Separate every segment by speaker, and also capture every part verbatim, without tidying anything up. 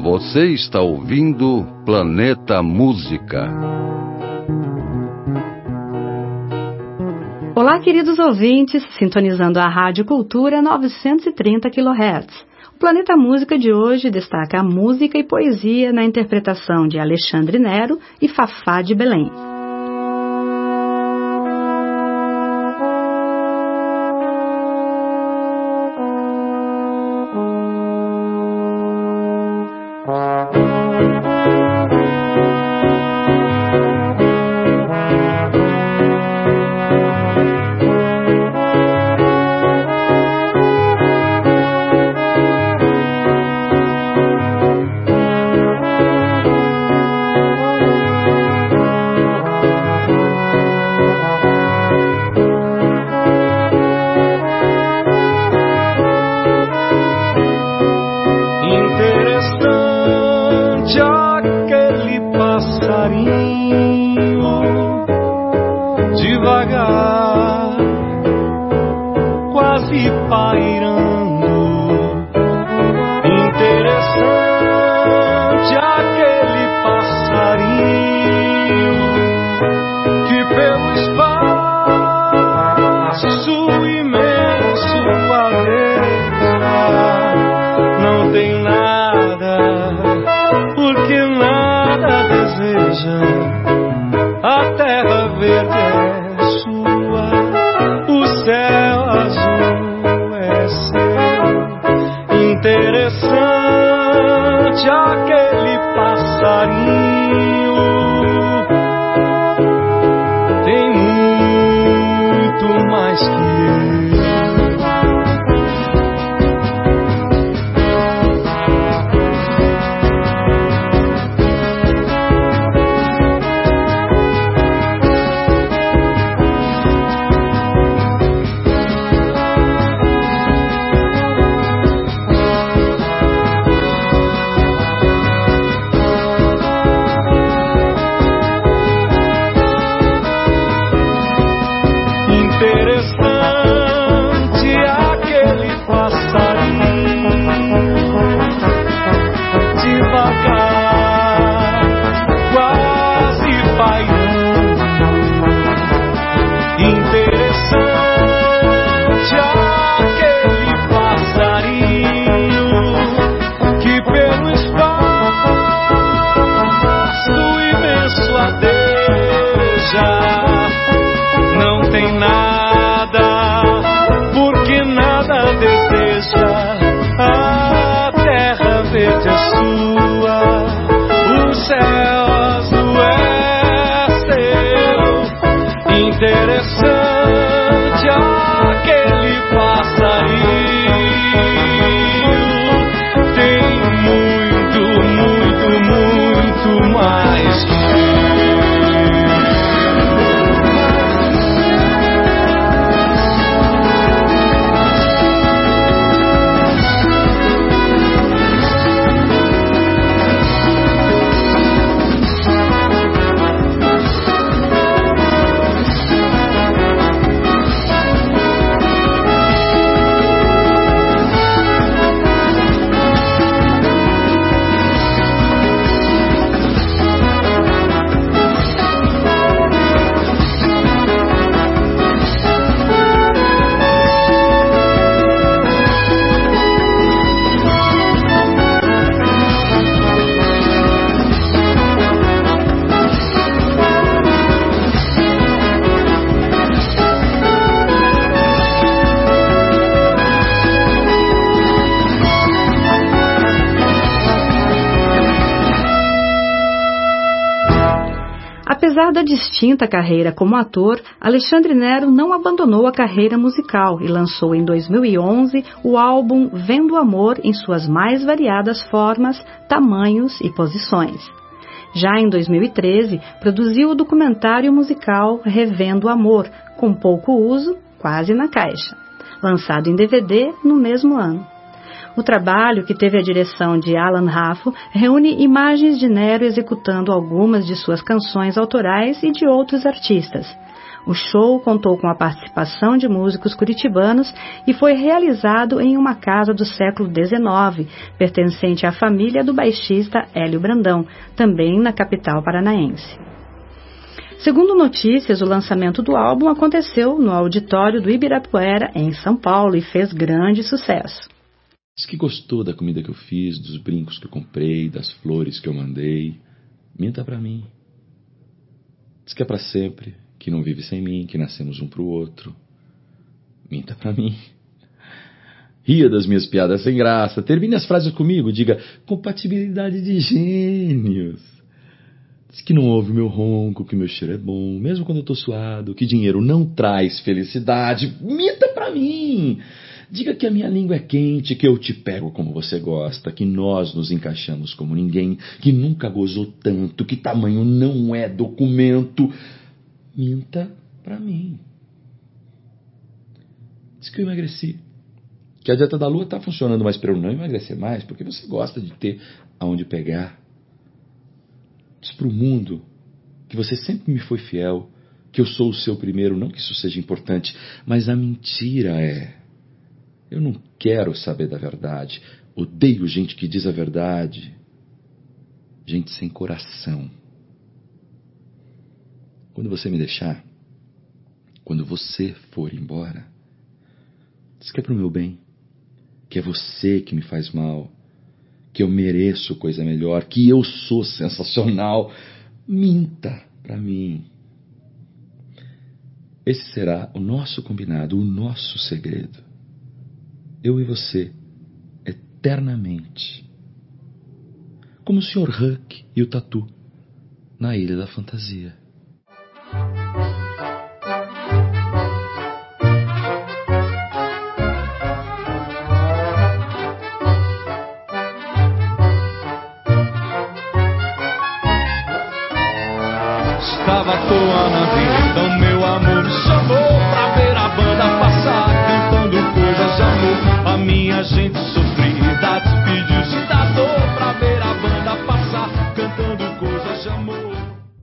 Speaker 1: Você está ouvindo Planeta Música.
Speaker 2: Olá, queridos ouvintes, sintonizando a Rádio Cultura novecentos e trinta quilohertz. O Planeta Música de hoje destaca a música e poesia na interpretação de Alexandre Nero e Fafá de Belém. Apesar da distinta carreira como ator, Alexandre Nero não abandonou a carreira musical e lançou em dois mil e onze o álbum Vendo o Amor em suas mais variadas formas, tamanhos e posições. Já em dois mil e treze, produziu o documentário musical Revendo o Amor, com pouco uso, quase na caixa, lançado em D V D no mesmo ano. O trabalho, que teve a direção de Alan Raffo, reúne imagens de Nero executando algumas de suas canções autorais e de outros artistas. O show contou com a participação de músicos curitibanos e foi realizado em uma casa do século dezenove, pertencente à família do baixista Hélio Brandão, também na capital paranaense. Segundo notícias, o lançamento do álbum aconteceu no auditório do Ibirapuera, em São Paulo, e fez grande sucesso.
Speaker 3: Diz que gostou da comida que eu fiz, dos brincos que eu comprei, das flores que eu mandei. Minta pra mim. Diz que é pra sempre, que não vive sem mim, que nascemos um pro outro. Minta pra mim. Ria das minhas piadas sem graça. Termine as frases comigo. Diga, compatibilidade de gênios. Diz que não ouve o meu ronco, que meu cheiro é bom, mesmo quando eu tô suado, que dinheiro não traz felicidade. Minta pra mim. Diga que a minha língua é quente, que eu te pego como você gosta, que nós nos encaixamos como ninguém, que nunca gozou tanto, que tamanho não é documento. Minta pra mim. Diz que eu emagreci, que a dieta da lua tá funcionando, mas pra eu não emagrecer mais, porque você gosta de ter aonde pegar. Diz pro mundo que você sempre me foi fiel, que eu sou o seu primeiro, não que isso seja importante, mas a mentira é... Eu não quero saber da verdade. Odeio gente que diz a verdade. Gente sem coração. Quando você me deixar, quando você for embora, diz que é pro meu bem, que é você que me faz mal, que eu mereço coisa melhor, que eu sou sensacional. Minta pra mim. Esse será o nosso combinado, o nosso segredo. Eu e você, eternamente. Como o senhor Huck e o Tatu, na Ilha da Fantasia.
Speaker 4: Estava à toa na vida, então meu amor me chamou pra ver a banda passar, cantando coisas de amor. A minha gente sofrida despediu-se da dor pra ver a banda passar, cantando coisas de amor.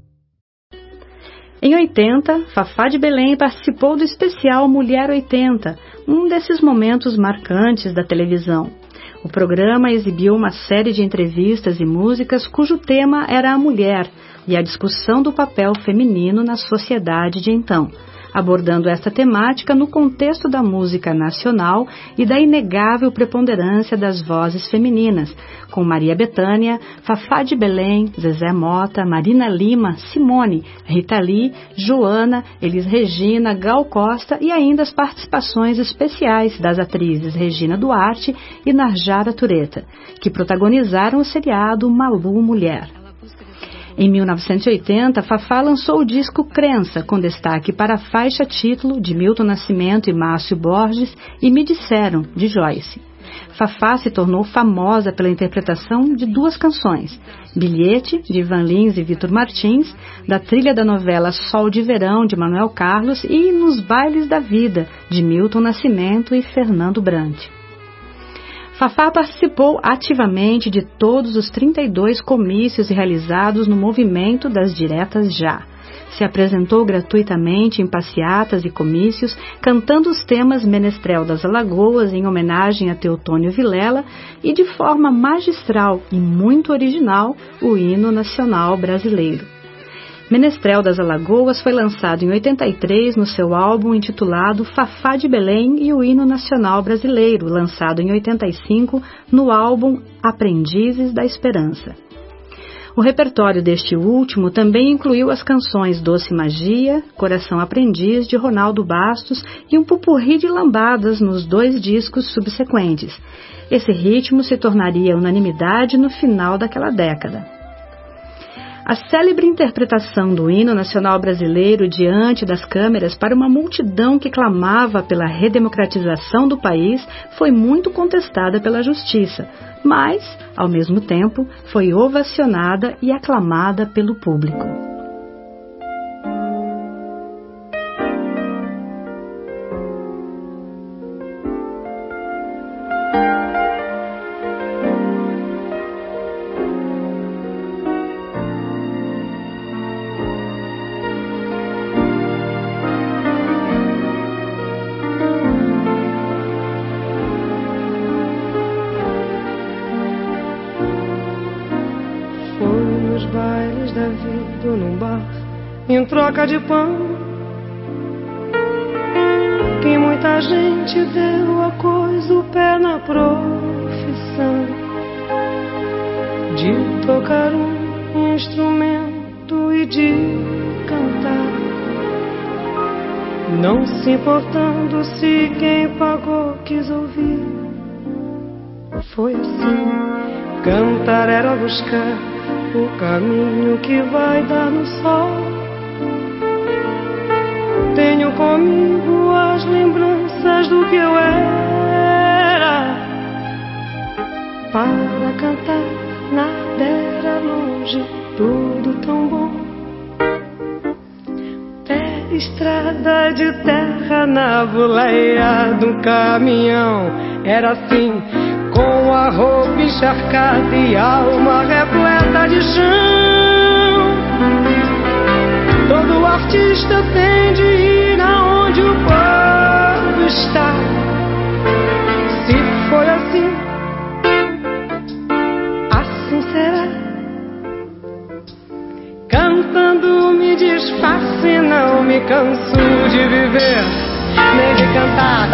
Speaker 2: Em oitenta, Fafá de Belém participou do especial Mulher oitenta, um desses momentos marcantes da televisão. O programa exibiu uma série de entrevistas e músicas cujo tema era a mulher e a discussão do papel feminino na sociedade de então, abordando esta temática no contexto da música nacional e da inegável preponderância das vozes femininas, com Maria Bethânia, Fafá de Belém, Zezé Mota, Marina Lima, Simone, Rita Lee, Joana, Elis Regina, Gal Costa e ainda as participações especiais das atrizes Regina Duarte e Narjara Tureta, que protagonizaram o seriado Malu Mulher. Em mil novecentos e oitenta, Fafá lançou o disco Crença, com destaque para a faixa título de Milton Nascimento e Márcio Borges e Me Disseram, de Joyce. Fafá se tornou famosa pela interpretação de duas canções, Bilhete, de Ivan Lins e Vitor Martins, da trilha da novela Sol de Verão, de Manuel Carlos, e Nos Bailes da Vida, de Milton Nascimento e Fernando Brant. Fafá participou ativamente de todos os trinta e dois comícios realizados no movimento das Diretas Já. Se apresentou gratuitamente em passeatas e comícios, cantando os temas Menestrel das Alagoas em homenagem a Teotônio Vilela e, de forma magistral e muito original, o hino nacional brasileiro. Menestrel das Alagoas foi lançado em oitenta e três no seu álbum intitulado Fafá de Belém e o Hino Nacional Brasileiro, lançado em oitenta e cinco no álbum Aprendizes da Esperança. O repertório deste último também incluiu as canções Doce Magia, Coração Aprendiz, de Ronaldo Bastos, e um pupurri de lambadas nos dois discos subsequentes. Esse ritmo se tornaria unanimidade no final daquela década. A célebre interpretação do hino nacional brasileiro diante das câmeras para uma multidão que clamava pela redemocratização do país foi muito contestada pela justiça, mas, ao mesmo tempo, foi ovacionada e aclamada pelo público.
Speaker 5: servido num bar em troca de pão, que muita gente deu a coisa o pé na profissão de tocar um instrumento e de cantar, não se importando se quem pagou quis ouvir. Foi assim, cantar era buscar o caminho que vai dar no sol. Tenho comigo as lembranças do que eu era. Para cantar nada era longe, tudo tão bom. Pé estrada de terra na boleia do caminhão. Era assim, com a roupa encharcada e alma repleta de chão. Todo artista tem de ir aonde o povo está. Se foi assim, assim será. Cantando me desfaço e não me canso de viver, nem de cantar.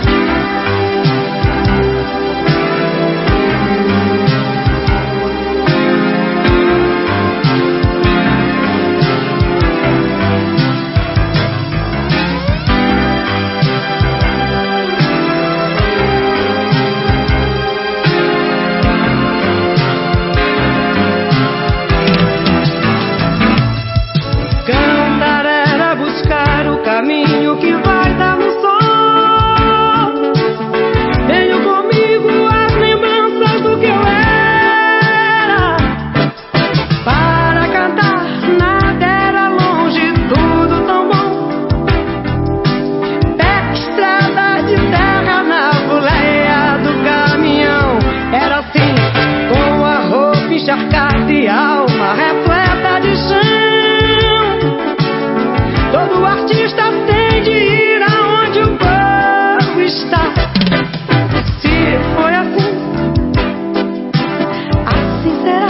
Speaker 5: Caminho que vai dar no sol. Tenho comigo as lembranças do que eu era. Para cantar nada era longe, tudo tão bom. Pé estrada de terra na boleia do caminhão. Era assim, com a roupa encharcada e alma repleta de chão. Todo artista tem de ir aonde o povo está. Se foi assim, assim será.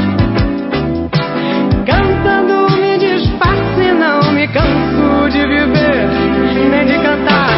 Speaker 5: Cantando me desfaço e não me canso de viver, nem de cantar.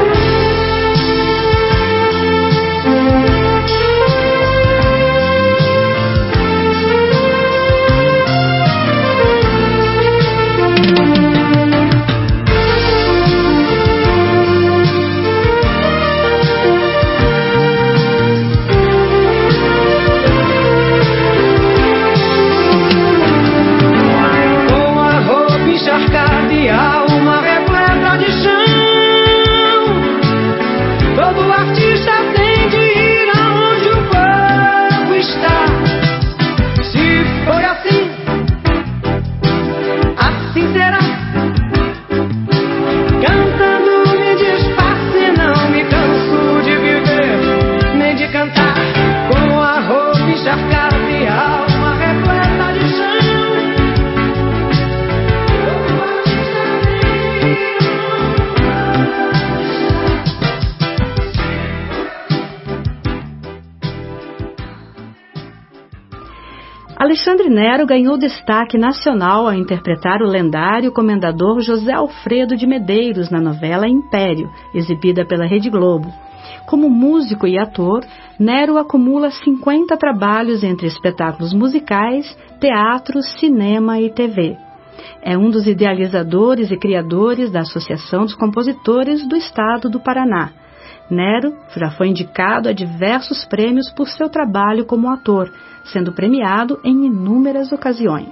Speaker 2: Alexandre Nero ganhou destaque nacional ao interpretar o lendário comendador José Alfredo de Medeiros na novela Império, exibida pela Rede Globo. Como músico e ator, Nero acumula cinquenta trabalhos entre espetáculos musicais, teatro, cinema e T V. É um dos idealizadores e criadores da Associação dos Compositores do Estado do Paraná. Nero já foi indicado a diversos prêmios por seu trabalho como ator, sendo premiado em inúmeras ocasiões.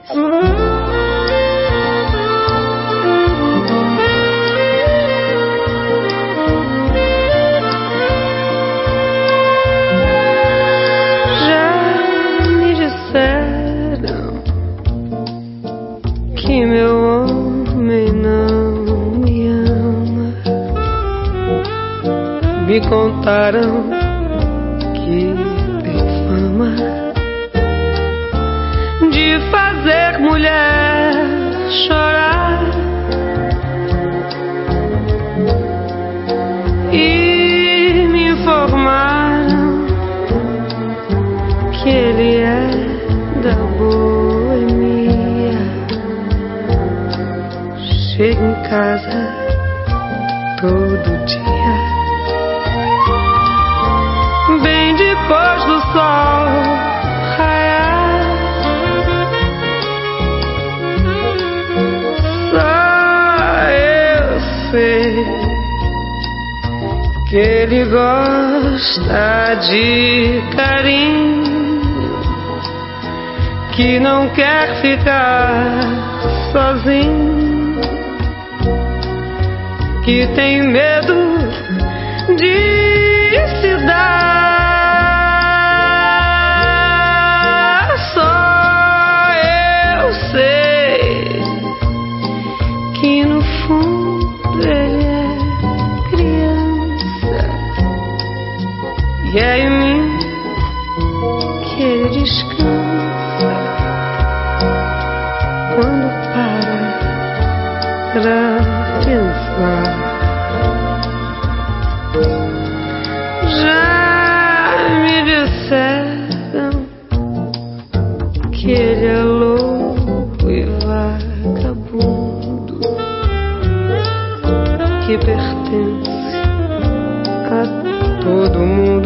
Speaker 5: Já me disseram que meu homem não me ama. Me contaram que tem fama de fazer mulher chorar e me informaram que ele é da boemia. em casa todo dia, bem depois do sol raiar. Só eu sei que ele gosta de carinho, que não quer ficar sozinho, que tem medo de se dar. Só eu sei que no fundo ele é criança, e é em mim que ele descansa quando para pra pensar. Já me disseram que ele é louco e vagabundo, que pertence a todo mundo,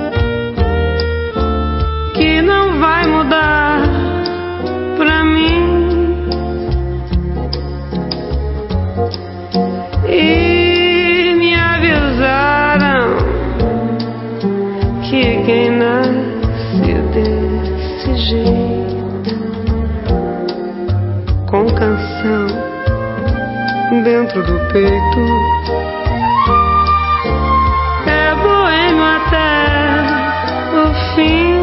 Speaker 5: que não vai mudar pra mim. E me avisaram que quem nasce desse jeito, com canção dentro do peito, é boêmio até o fim.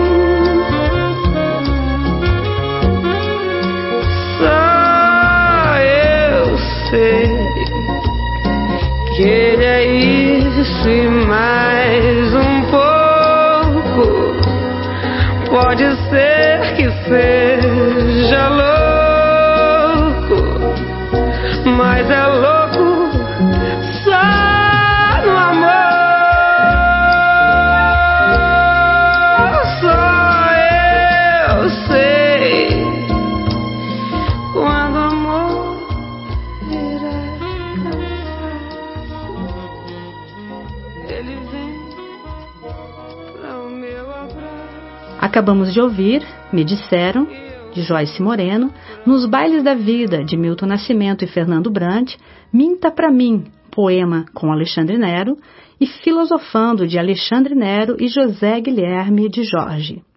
Speaker 5: Só eu sei que ele é isso e mais um pouco. Pode ser que seja louco, mas é louco só no amor. Só eu sei quando o amor vira cansaço, ele vem pra o meu abraço.
Speaker 2: Acabamos de ouvir Me Disseram, de Joyce Moreno, Nos Bailes da Vida, de Milton Nascimento e Fernando Brant, Minta Pra Mim, poema com Alexandre Nero, e Filosofando, de Alexandre Nero e José Guilherme de Jorge.